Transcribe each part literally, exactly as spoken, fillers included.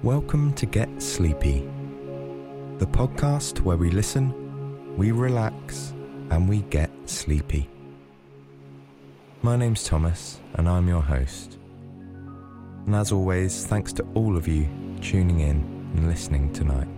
Welcome to Get Sleepy, the podcast where we listen, we relax, and we get sleepy. My name's Thomas, and I'm your host. And as always, thanks to all of you tuning in and listening tonight.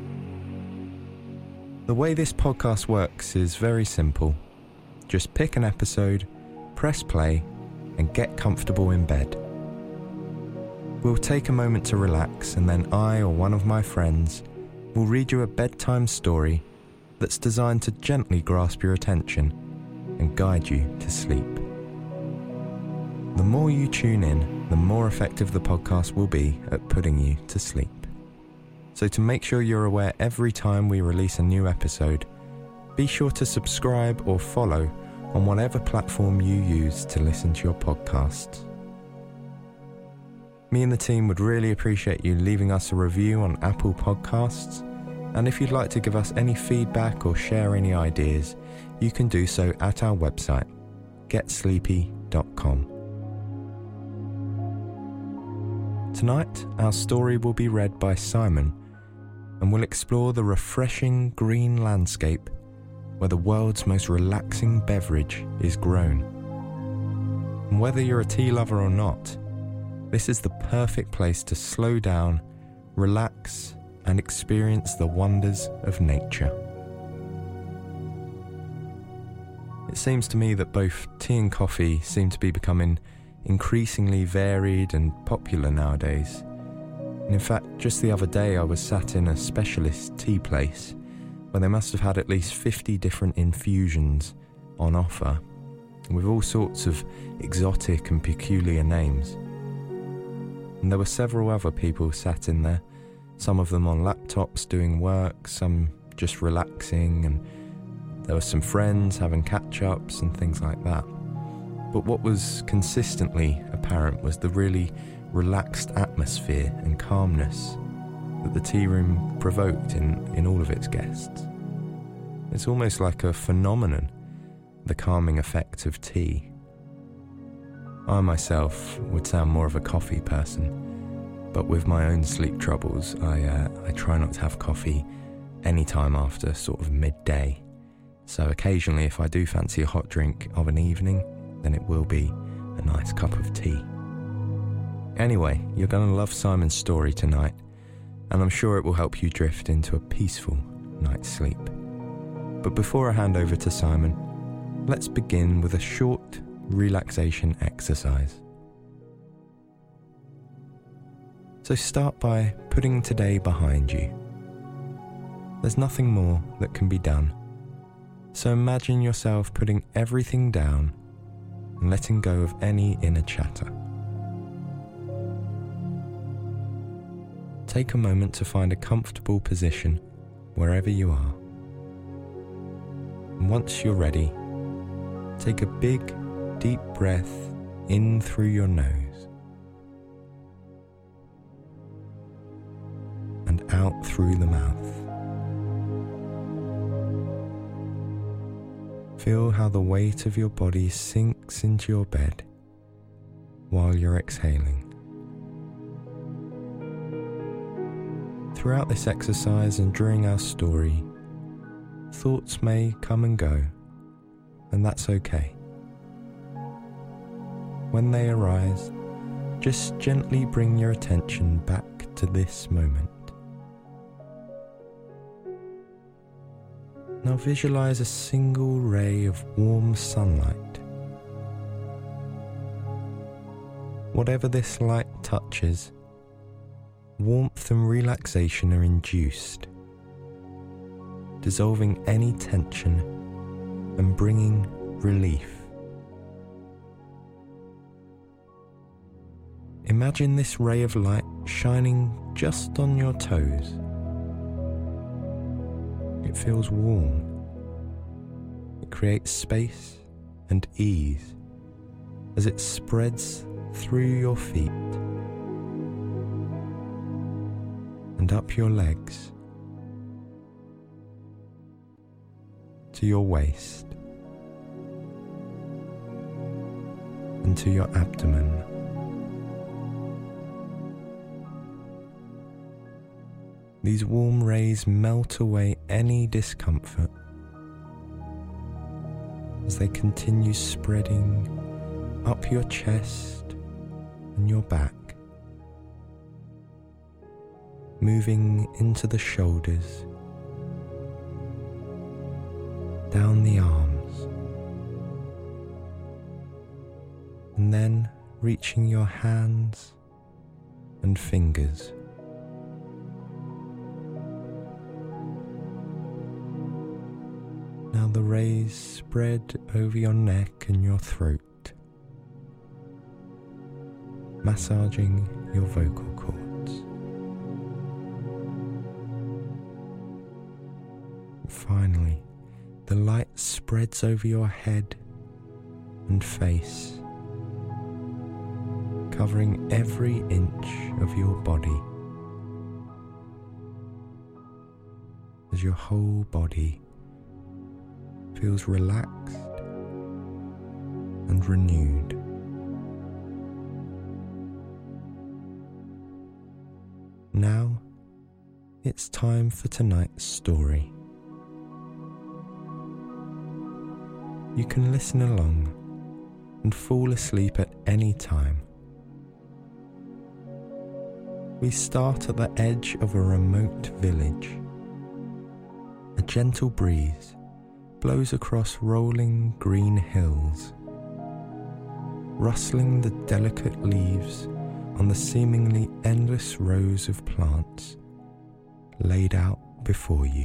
The way this podcast works is very simple. Just pick an episode, press play, and get comfortable in bed. We'll take a moment to relax, and then I or one of my friends will read you a bedtime story that's designed to gently grasp your attention and guide you to sleep. The more you tune in, the more effective the podcast will be at putting you to sleep. So to make sure you're aware every time we release a new episode, be sure to subscribe or follow on whatever platform you use to listen to your podcasts. Me and the team would really appreciate you leaving us a review on Apple Podcasts, and if you'd like to give us any feedback or share any ideas, you can do so at our website, get sleepy dot com. Tonight, our story will be read by Simon, and we'll explore the refreshing green landscape where the world's most relaxing beverage is grown. And whether you're a tea lover or not, this is the perfect place to slow down, relax, and experience the wonders of nature. It seems to me that both tea and coffee seem to be becoming increasingly varied and popular nowadays. And in fact, just the other day I was sat in a specialist tea place where they must have had at least fifty different infusions on offer, with all sorts of exotic and peculiar names. And there were several other people sat in there, some of them on laptops doing work, some just relaxing, and there were some friends having catch-ups and things like that. But what was consistently apparent was the really relaxed atmosphere and calmness that the tea room provoked in, in all of its guests. It's almost like a phenomenon, the calming effect of tea. I myself would sound more of a coffee person, but with my own sleep troubles, I uh, I try not to have coffee any time after sort of midday. So occasionally, if I do fancy a hot drink of an evening, then it will be a nice cup of tea. Anyway, you're going to love Simon's story tonight, and I'm sure it will help you drift into a peaceful night's sleep. But before I hand over to Simon, let's begin with a short relaxation exercise. So start by putting today behind you. There's nothing more that can be done. So imagine yourself putting everything down and letting go of any inner chatter. Take a moment to find a comfortable position wherever you are. And once you're ready, take a big, deep breath in through your nose and out through the mouth. Feel how the weight of your body sinks into your bed while you're exhaling. Throughout this exercise and during our story, thoughts may come and go, and that's okay. When they arise, just gently bring your attention back to this moment. Now visualize a single ray of warm sunlight. Whatever this light touches, warmth and relaxation are induced, dissolving any tension and bringing relief. Imagine this ray of light shining just on your toes. It feels warm. It creates space and ease as it spreads through your feet and up your legs to your waist and to your abdomen. These warm rays melt away any discomfort as they continue spreading up your chest and your back, moving into the shoulders, down the arms, and then reaching your hands and fingers. Now the rays spread over your neck and your throat, massaging your vocal cords. Finally, the light spreads over your head and face, covering every inch of your body, as your whole body feels relaxed and renewed. Now it's time for tonight's story. You can listen along and fall asleep at any time. We start at the edge of a remote village. A gentle breeze blows across rolling green hills, rustling the delicate leaves on the seemingly endless rows of plants laid out before you.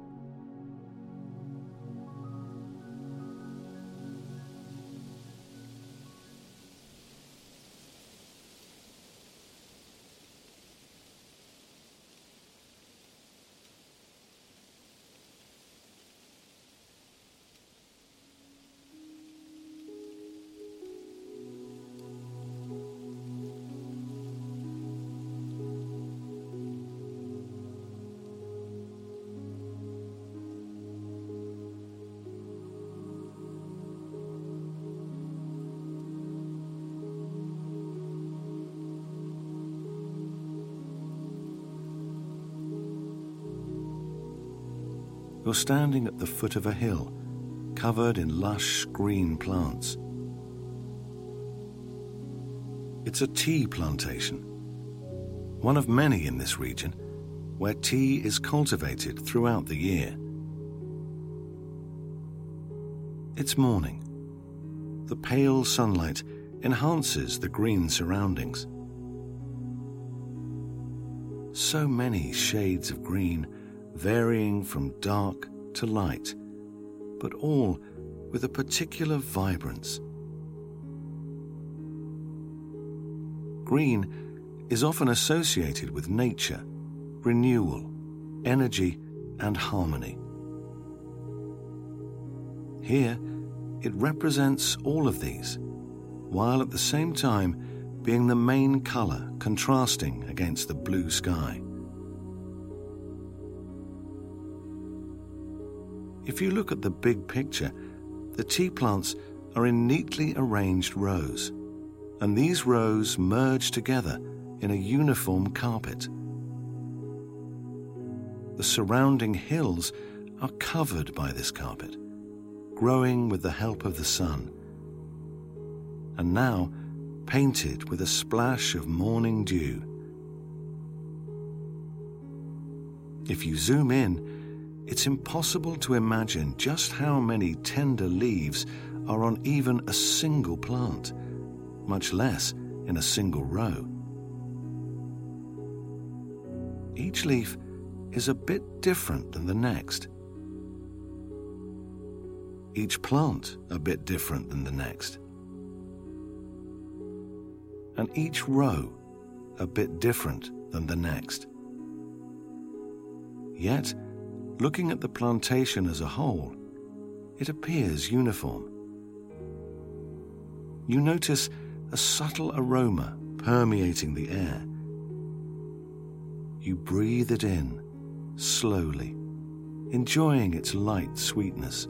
You're standing at the foot of a hill, covered in lush green plants. It's a tea plantation, one of many in this region, where tea is cultivated throughout the year. It's morning. The pale sunlight enhances the green surroundings. So many shades of green, varying from dark to light, but all with a particular vibrance. Green is often associated with nature, renewal, energy, and harmony. Here, it represents all of these, while at the same time being the main color contrasting against the blue sky. If you look at the big picture, the tea plants are in neatly arranged rows, and these rows merge together in a uniform carpet. The surrounding hills are covered by this carpet, growing with the help of the sun, and now painted with a splash of morning dew. If you zoom in, it's impossible to imagine just how many tender leaves are on even a single plant, much less in a single row. Each leaf is a bit different than the next. Each plant a bit different than the next. And each row a bit different than the next. Yet, looking at the plantation as a whole, it appears uniform. You notice a subtle aroma permeating the air. You breathe it in, slowly, enjoying its light sweetness.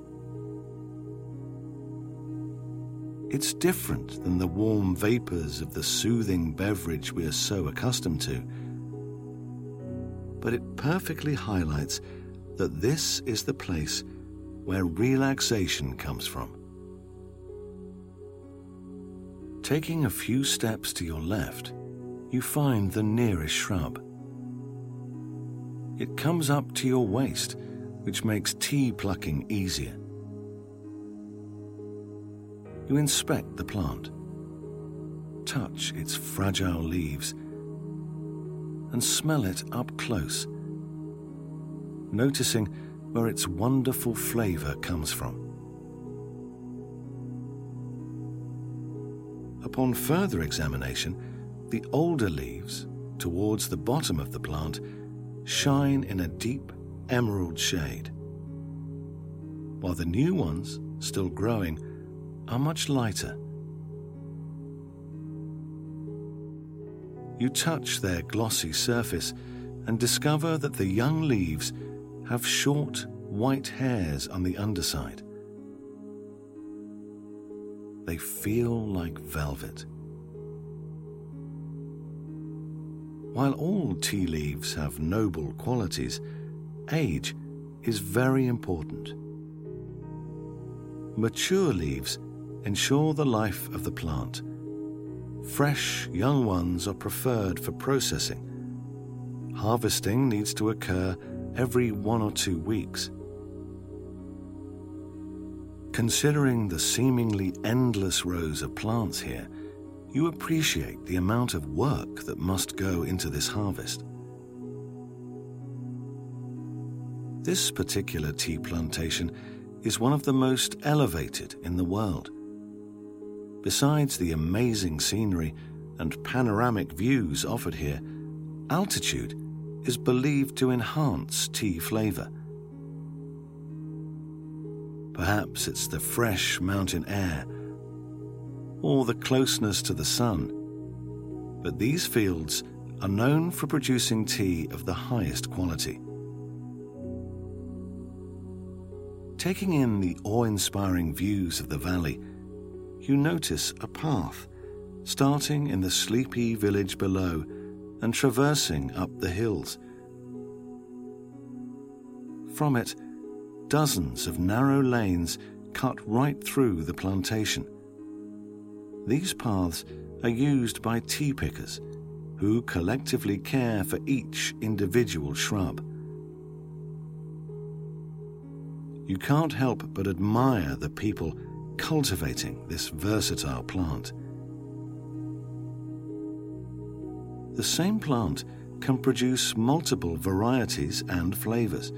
It's different than the warm vapors of the soothing beverage we are so accustomed to. but it perfectly highlights that this is the place where relaxation comes from. Taking a few steps to your left, you find the nearest shrub. It comes up to your waist, which makes tea plucking easier. You inspect the plant, touch its fragile leaves, and smell it up close, noticing where its wonderful flavor comes from. Upon further examination, the older leaves, towards the bottom of the plant, shine in a deep emerald shade, while the new ones, still growing, are much lighter. You touch their glossy surface and discover that the young leaves have short white hairs on the underside. They feel like velvet. While all tea leaves have noble qualities, age is very important. Mature leaves ensure the life of the plant. Fresh, young ones are preferred for processing. Harvesting needs to occur every one or two weeks. Considering the seemingly endless rows of plants here, you appreciate the amount of work that must go into this harvest. This particular tea plantation is one of the most elevated in the world. Besides the amazing scenery and panoramic views offered here, altitude is believed to enhance tea flavor. Perhaps it's the fresh mountain air or the closeness to the sun, but these fields are known for producing tea of the highest quality. Taking in the awe-inspiring views of the valley, you notice a path starting in the sleepy village below and traversing up the hills. From it, dozens of narrow lanes cut right through the plantation. These paths are used by tea pickers, who collectively care for each individual shrub. You can't help but admire the people cultivating this versatile plant. The same plant can produce multiple varieties and flavors.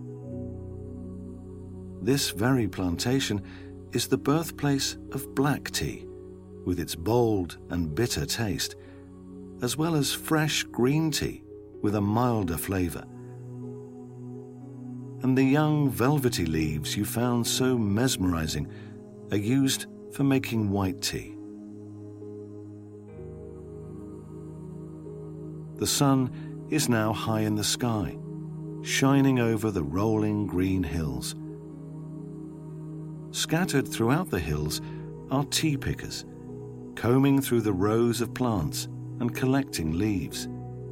This very plantation is the birthplace of black tea, with its bold and bitter taste, as well as fresh green tea with a milder flavor. And the young velvety leaves you found so mesmerizing are used for making white tea. The sun is now high in the sky, shining over the rolling green hills. Scattered throughout the hills are tea pickers, combing through the rows of plants and collecting leaves.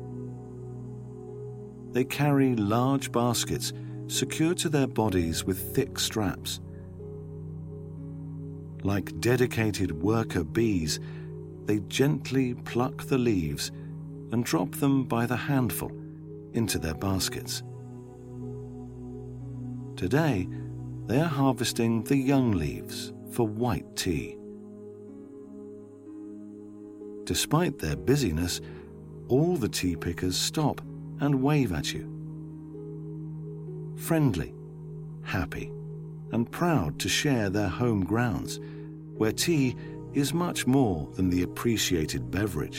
They carry large baskets secured to their bodies with thick straps. Like dedicated worker bees, they gently pluck the leaves and drop them by the handful into their baskets. Today, they are harvesting the young leaves for white tea. Despite their busyness, all the tea pickers stop and wave at you. Friendly, happy, and proud to share their home grounds, where tea is much more than the appreciated beverage.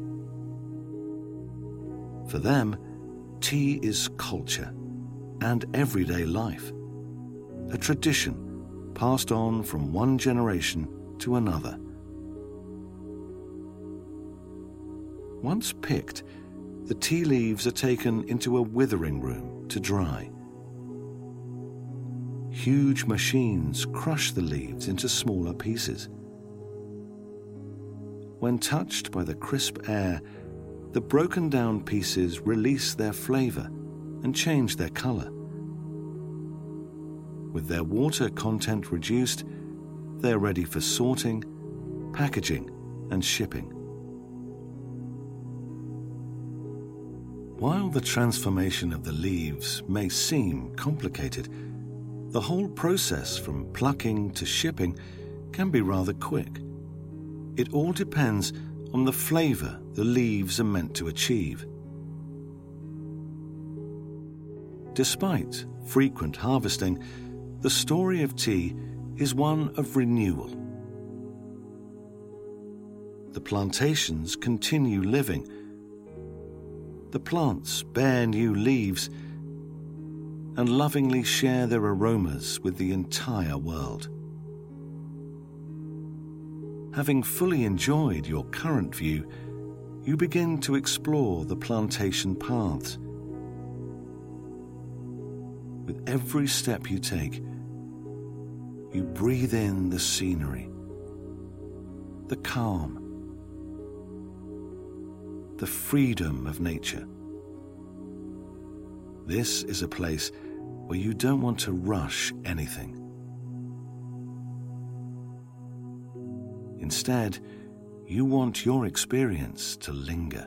For them, tea is culture and everyday life, a tradition passed on from one generation to another. Once picked, the tea leaves are taken into a withering room to dry. Huge machines crush the leaves into smaller pieces. When touched by the crisp air, the broken down pieces release their flavour and change their colour. With their water content reduced, they're ready for sorting, packaging, and shipping. While the transformation of the leaves may seem complicated, the whole process from plucking to shipping can be rather quick. It all depends on the flavour the leaves are meant to achieve. Despite frequent harvesting, the story of tea is one of renewal. The plantations continue living. The plants bear new leaves and lovingly share their aromas with the entire world. Having fully enjoyed your current view, you begin to explore the plantation paths. With every step you take, you breathe in the scenery, the calm, the freedom of nature. This is a place where you don't want to rush anything. Instead, you want your experience to linger.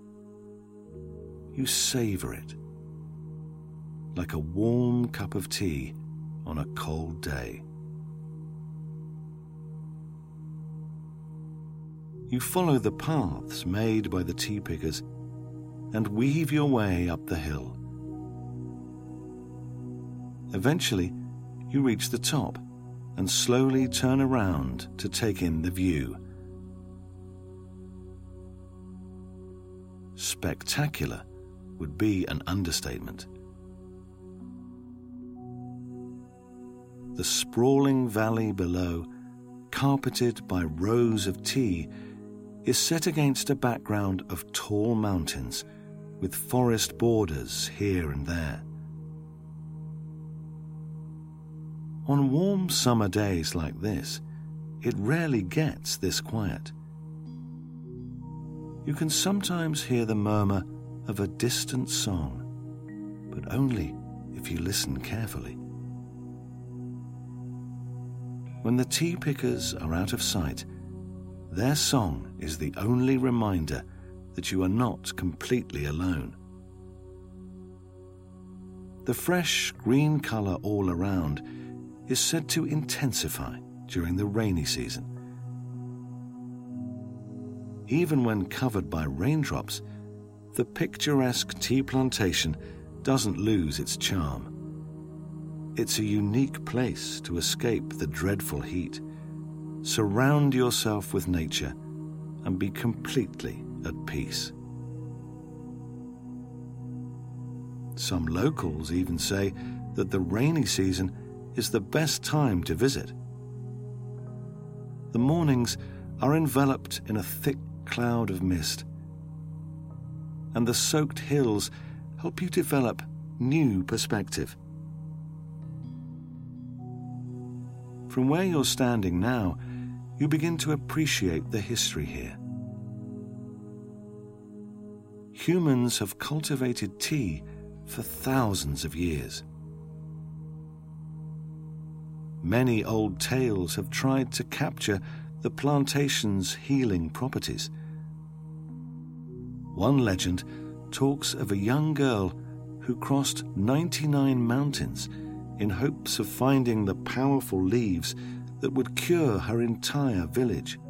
You savor it, like a warm cup of tea on a cold day. You follow the paths made by the tea pickers and weave your way up the hill. Eventually, you reach the top and slowly turn around to take in the view. Spectacular would be an understatement. The sprawling valley below, carpeted by rows of tea, is set against a background of tall mountains with forest borders here and there. On warm summer days like this, it rarely gets this quiet. You can sometimes hear the murmur of a distant song, but only if you listen carefully. When the tea pickers are out of sight, their song is the only reminder that you are not completely alone. The fresh green colour all around is said to intensify during the rainy season. Even when covered by raindrops, the picturesque tea plantation doesn't lose its charm. It's a unique place to escape the dreadful heat, surround yourself with nature, and be completely at peace. Some locals even say that the rainy season is the best time to visit. The mornings are enveloped in a thick cloud of mist, and the soaked hills help you develop new perspective. From where you're standing now, you begin to appreciate the history here. Humans have cultivated tea for thousands of years. Many old tales have tried to capture the plantation's healing properties. One legend talks of a young girl who crossed ninety-nine mountains in hopes of finding the powerful leaves that would cure her entire village.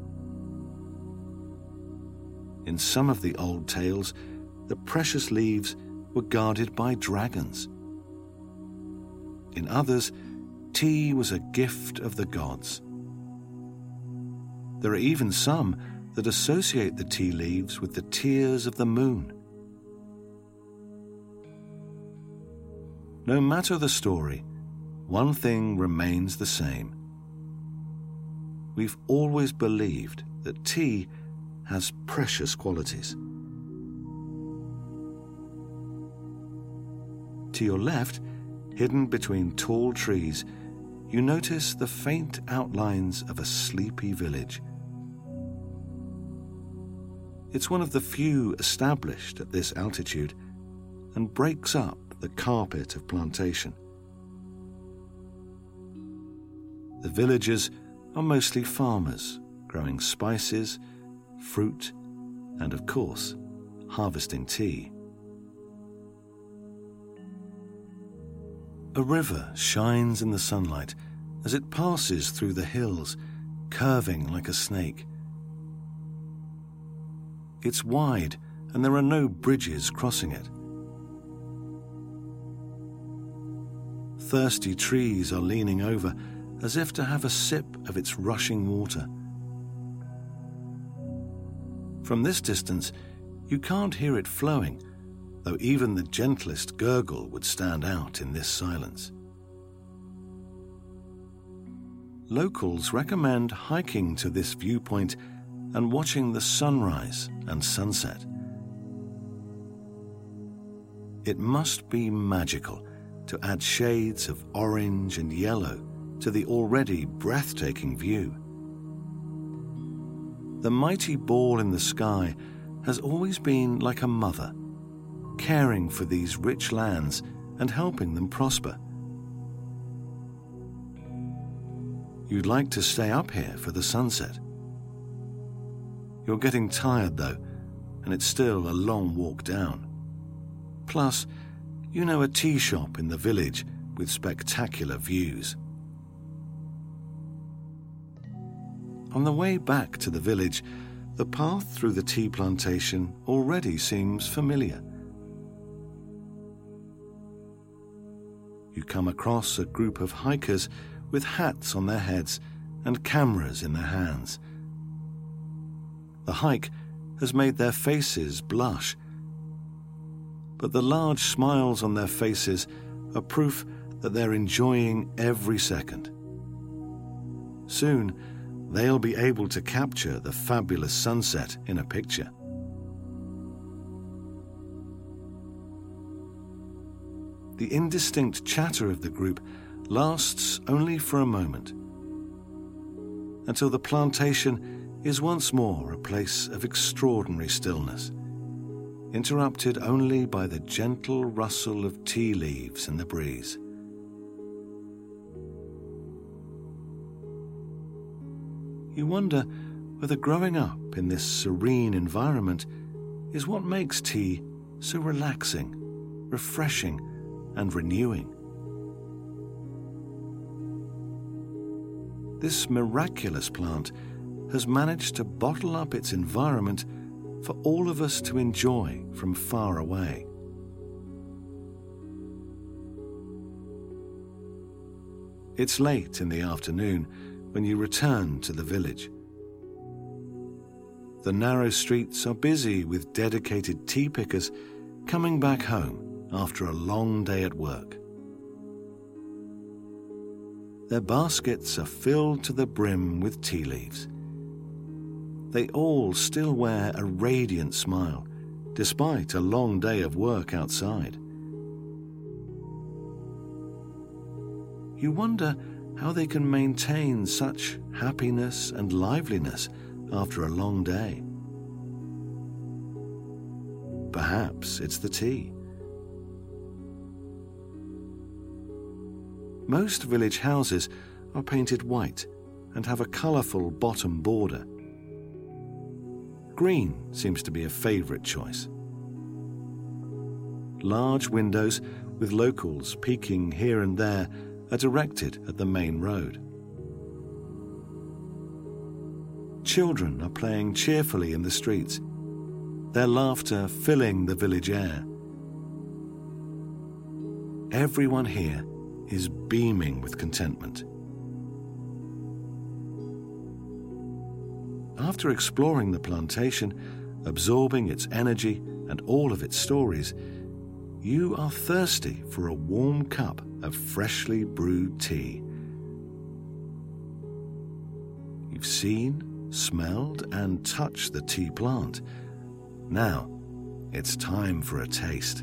In some of the old tales, the precious leaves were guarded by dragons. In others, tea was a gift of the gods. There are even some that associate the tea leaves with the tears of the moon. No matter the story, one thing remains the same. We've always believed that tea has precious qualities. To your left, hidden between tall trees, you notice the faint outlines of a sleepy village. It's one of the few established at this altitude and breaks up the carpet of plantation. The villagers are mostly farmers, growing spices, fruit, and of course, harvesting tea. A river shines in the sunlight as it passes through the hills, curving like a snake. It's wide, and there are no bridges crossing it. Thirsty trees are leaning over as if to have a sip of its rushing water. From this distance, you can't hear it flowing, though even the gentlest gurgle would stand out in this silence. Locals recommend hiking to this viewpoint and watching the sunrise and sunset. It must be magical to add shades of orange and yellow to the already breathtaking view. The mighty ball in the sky has always been like a mother, caring for these rich lands and helping them prosper. You'd like to stay up here for the sunset. You're getting tired though, and it's still a long walk down. Plus, you know a tea shop in the village with spectacular views. On the way back to the village, the path through the tea plantation already seems familiar. You come across a group of hikers with hats on their heads and cameras in their hands. The hike has made their faces blush, but the large smiles on their faces are proof that they're enjoying every second. Soon, they'll be able to capture the fabulous sunset in a picture. The indistinct chatter of the group lasts only for a moment, until the plantation is once more a place of extraordinary stillness, interrupted only by the gentle rustle of tea leaves in the breeze. You wonder whether growing up in this serene environment is what makes tea so relaxing, refreshing, and renewing. This miraculous plant has managed to bottle up its environment for all of us to enjoy from far away. It's late in the afternoon when you return to the village. The narrow streets are busy with dedicated tea pickers coming back home after a long day at work. Their baskets are filled to the brim with tea leaves. They all still wear a radiant smile, despite a long day of work outside. You wonder how they can maintain such happiness and liveliness after a long day. Perhaps it's the tea. Most village houses are painted white and have a colourful bottom border. Green seems to be a favourite choice. Large windows with locals peeking here and there are directed at the main road. Children are playing cheerfully in the streets, their laughter filling the village air. Everyone here is beaming with contentment. After exploring the plantation, absorbing its energy and all of its stories, you are thirsty for a warm cup of freshly brewed tea. You've seen, smelled, and touched the tea plant. Now, it's time for a taste.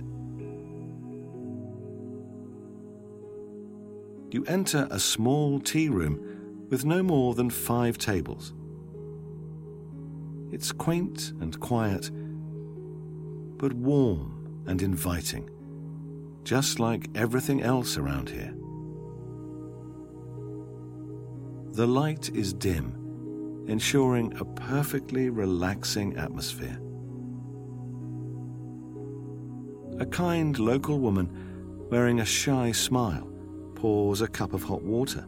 You enter a small tea room with no more than five tables. It's quaint and quiet, but warm and inviting, just like everything else around here. The light is dim, ensuring a perfectly relaxing atmosphere. A kind local woman wearing a shy smile pours a cup of hot water.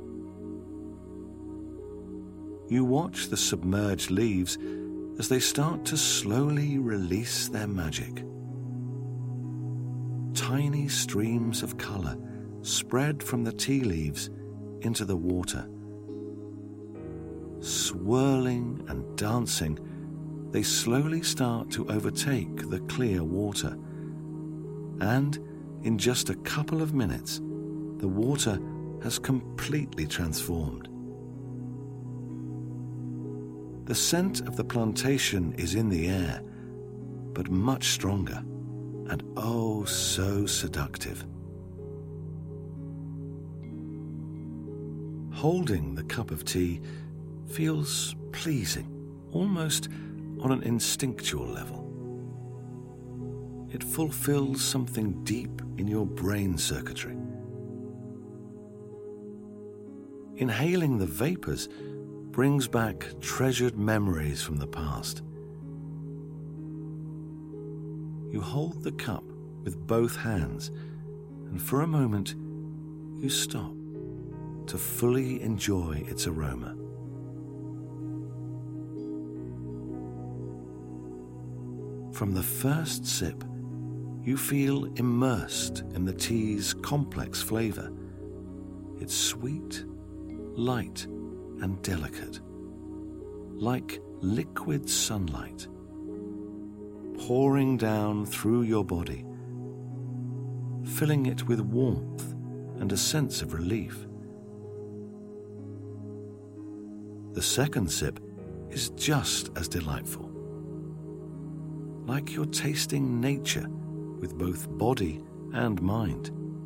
You watch the submerged leaves as they start to slowly release their magic. Tiny streams of color spread from the tea leaves into the water. Swirling and dancing, they slowly start to overtake the clear water. And in just a couple of minutes, the water has completely transformed. The scent of the plantation is in the air, but much stronger, and oh so seductive. Holding the cup of tea feels pleasing, almost on an instinctual level. It fulfills something deep in your brain circuitry. Inhaling the vapors brings back treasured memories from the past. You hold the cup with both hands, and for a moment you stop to fully enjoy its aroma. From the first sip, you feel immersed in the tea's complex flavor. It's sweet, light, and delicate, like liquid sunlight, pouring down through your body, filling it with warmth and a sense of relief. The second sip is just as delightful, like you're tasting nature with both body and mind.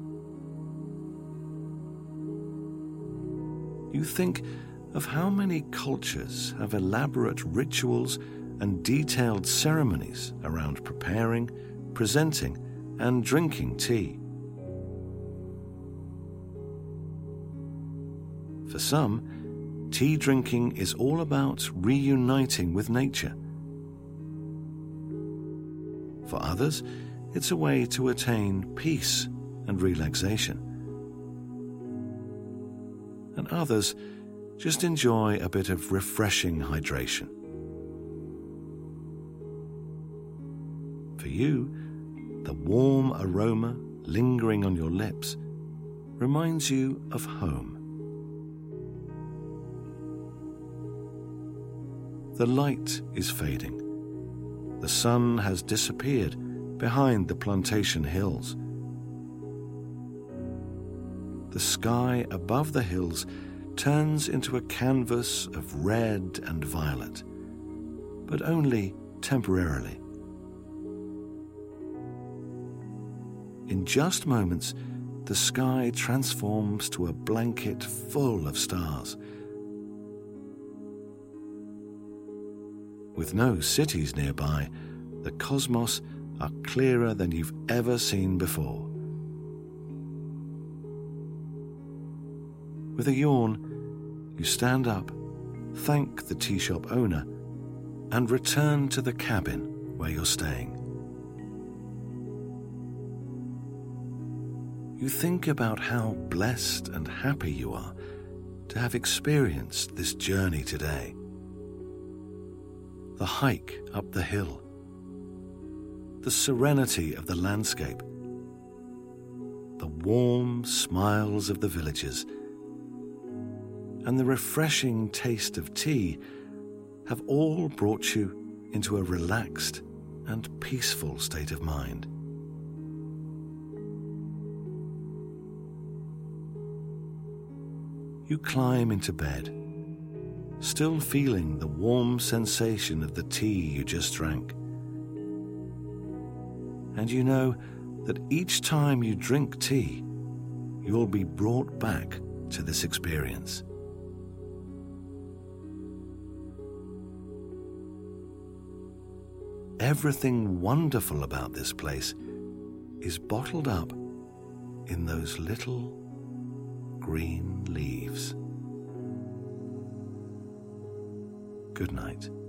You think of how many cultures have elaborate rituals and detailed ceremonies around preparing, presenting, and drinking tea. For some, tea drinking is all about reuniting with nature. For others, it's a way to attain peace and relaxation. And others just enjoy a bit of refreshing hydration. For you, the warm aroma lingering on your lips reminds you of home. The light is fading. The sun has disappeared behind the plantation hills. The sky above the hills turns into a canvas of red and violet, but only temporarily. In just moments, the sky transforms to a blanket full of stars. With no cities nearby, the cosmos are clearer than you've ever seen before. With a yawn, you stand up, thank the tea shop owner, and return to the cabin where you're staying. You think about how blessed and happy you are to have experienced this journey today. The hike up the hill, the serenity of the landscape, the warm smiles of the villagers, and the refreshing taste of tea have all brought you into a relaxed and peaceful state of mind. You climb into bed, still feeling the warm sensation of the tea you just drank. And you know that each time you drink tea, you'll be brought back to this experience. everything wonderful about this place is bottled up in those little green leaves. Good night.